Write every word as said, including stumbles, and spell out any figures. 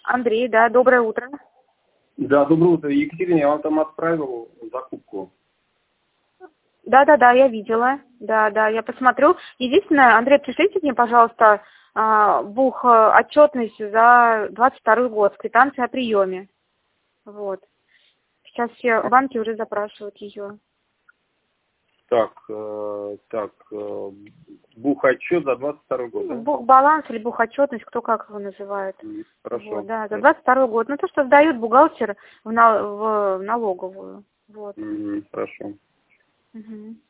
Андрей, да, доброе утро. Да, доброе утро. Екатерина, я вам там отправил закупку. Да-да-да, я видела. Да-да, я посмотрю. Единственное, Андрей, пришлите мне, пожалуйста, бух отчетность за двадцать второй год с квитанцией о приеме. Вот. Сейчас все банки уже запрашивают ее. Так, э, так, э, бухотчет за двадцать второй год, да? Бухбаланс или бухотчетность, кто как его называет. Хорошо. Вот, да, за двадцать второй год. Ну, то, что сдают бухгалтер в, на, в налоговую. Вот. Mm, хорошо. Угу.